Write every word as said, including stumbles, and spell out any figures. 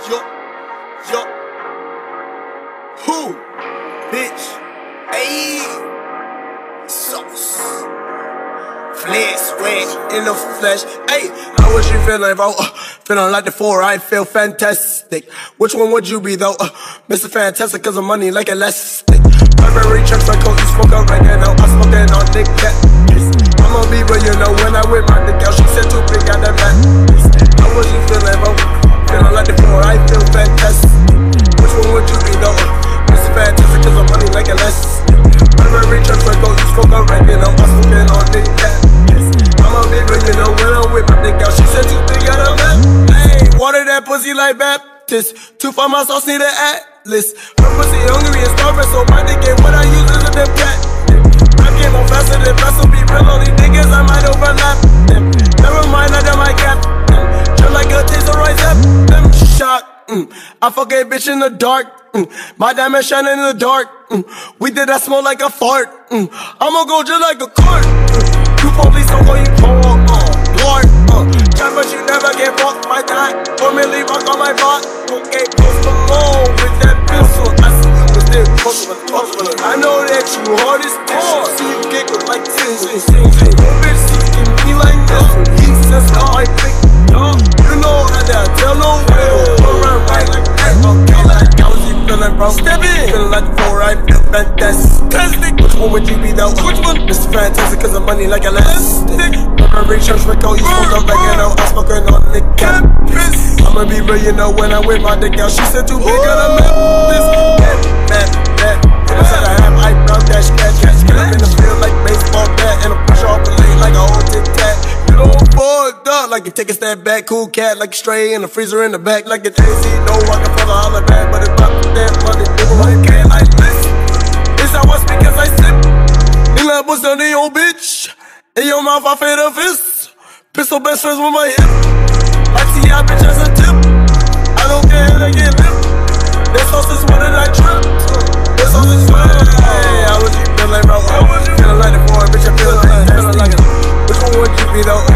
Yo, yo, who, bitch, ayy, sauce, flesh, sweat in the flesh, ayy. How was you feeling, bro? Uh, feeling like the four, I feel fantastic. Which one would you be, though? Uh, Mister Fantastic, cause of money like elastic. Burberry checks like coke, you smoke up right now. I smoking on Nick Cat. I'ma be where you know when I whip my dick out. She said too big, got that back. How was you feeling, bro? Feeling like the four, I feel fantastic. Which one would you be, though? Mister Fantastic, cause of money like elastic. Burberry checks like coke, you smoke up right now. I smoking on Nick Cat. I'ma be where you know when I whip my dick out. She said too big, got that back. Hey, water that pussy like Baptist. Two for my sauce, need an atlas. Her pussy hungry and starving, so my dick ain't what I use is a damn cat. I came on faster than fast, so be real, only niggas I might overlap them. Never mind, I done my gap. Just like a taser, right zap them. Shot, mm. I fuck a bitch in the dark. Mm. My diamond shining in the dark. Mm. We did that smoke like a fart. Mm. I'ma go just like a cart. Mm. You police, don't call you Paul. Uh, Lord, uh. Try, but you never get fucked by that. Or me leave rock on my bot. Okay, post alone with that pistol. I see you was there, possible, possible. I know that you hard as hard. See you giggle like this. Your bitch seeking me like this. He says how I think. You know how that tell no will. Around right like that. Okay, like how was you feeling, bro? Step in. Feeling like the four, I feel fantastic. Which one would you be, though? Which one? Mister Fantastic, cause of money like elastic. Burberry church with cold, you smoke up like you know. I'm smoking on the campus. I'ma be real, you know, when I whip my dick out. She said too big, gotta map this. Map, map, map. I said I have eyebrow dash cat. Get up in the field like baseball bat. And I push off the lane like a old tic tac. You don't fucked up like you take a step back. Cool cat like a stray in the freezer in the back. Like a Jay-Z, no rocket for the holler back. But it's about to that money, people like can't like this. It's how I speak as I sip. In that bust down the old bitch. In your mouth I fade a fist. Pistol best friends with my hip. I see y'all bitch as a tip. I don't care if they get lip. This sauce is what I trip. This sauce is what I Hey, how was you feeling, bro? How was you feeling like the four, bitch? I feel like, feeling like it. Which one would you be, though?